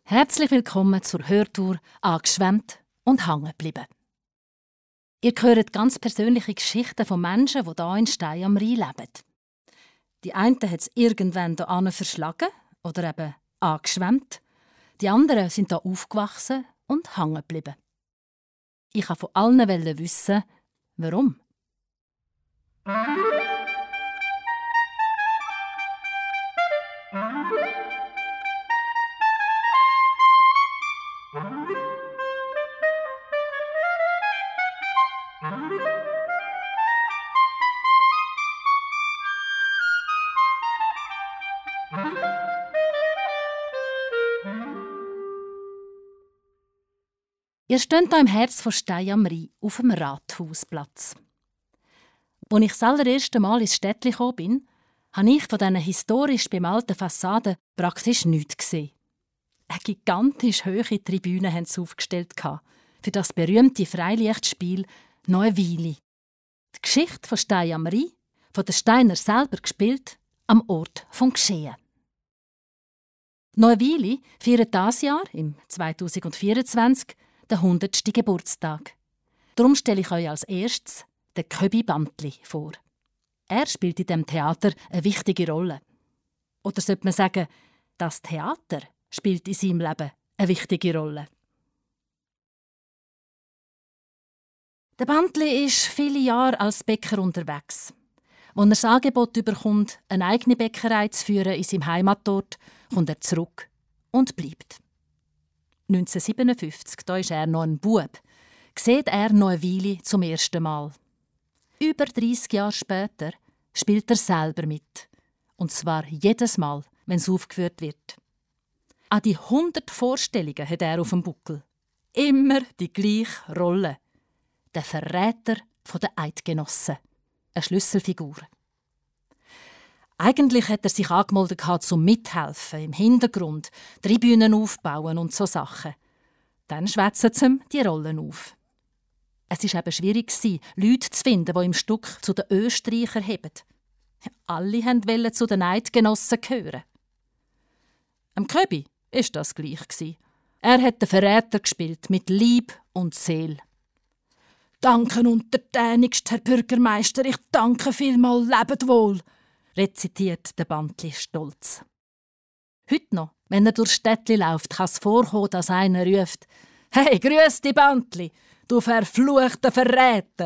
Herzlich willkommen zur Hörtour «Angeschwemmt und hängen geblieben». Ihr hört ganz persönliche Geschichten von Menschen, die hier in Stein am Rhein leben. Die einen hat es irgendwann hierhin verschlagen oder eben angeschwemmt. Die anderen sind hier aufgewachsen und hängen geblieben. Ich wollte von allen wissen, warum. Ihr steht hier im Herz von Stein am Rhein auf dem Rathausplatz. Als ich das allererste Mal ins Städtli gekommen bin, habe ich von diesen historisch bemalten Fassaden praktisch nichts gesehen. Eine gigantisch hohe Tribüne haben sie aufgestellt für das berühmte Freilichtspiel Neuwili. Die Geschichte von Stein am Rhein, von den Steiner selber gespielt, am Ort des Geschehens. Neuwili feiert dieses Jahr, im 2024, den 100. Geburtstag. Darum stelle ich euch als erstes den Köbi Bantli vor. Er spielt in diesem Theater eine wichtige Rolle. Oder sollte man sagen, das Theater spielt in seinem Leben eine wichtige Rolle. Der Bantli ist viele Jahre als Bäcker unterwegs. Als er das Angebot bekommt, eine eigene Bäckerei zu führen in seinem Heimatort, kommt er zurück und bleibt. 1957, da ist er noch ein Bub, sieht er Neuwili zum ersten Mal. Über 30 Jahre später spielt er selber mit. Und zwar jedes Mal, wenn es aufgeführt wird. An die 100 Vorstellungen hat er auf dem Buckel. Immer die gleiche Rolle. Der Verräter der Eidgenossen. Eine Schlüsselfigur. Eigentlich hat er sich angemeldet zum Mithelfen, im Hintergrund, Tribünen aufbauen und so Sachen. Dann schwätzen sie ihm die Rollen auf. Es war eben schwierig, Leute zu finden, die im Stück zu den Österreichern heben. Alle wollten zu den Eidgenossen gehören. Am Köbi war das gleich. Er hat den Verräter gespielt, mit Lieb und Seele. «Danke untertänigst, Herr Bürgermeister, ich danke vielmal, lebt wohl», rezitiert der Bantli stolz. Heute noch, wenn er durchs Städtli läuft, kann es vorkommen, dass einer ruft: «Hey, grüß dich, Bantli, du verfluchter Verräter!»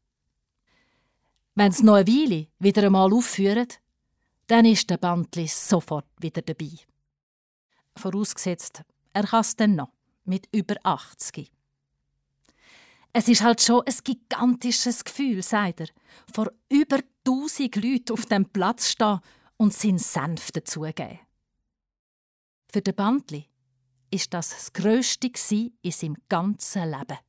Wenn das Neuwili wieder einmal aufführen, dann ist der Bantli sofort wieder dabei. Vorausgesetzt, er kann es dann noch, mit über 80. Es ist halt schon ein gigantisches Gefühl, sagt er, vor über 1000 Leuten auf dem Platz stehen und seinen Senf dazugeben. Für den Bantli ist das Grösste in seinem ganzen Leben.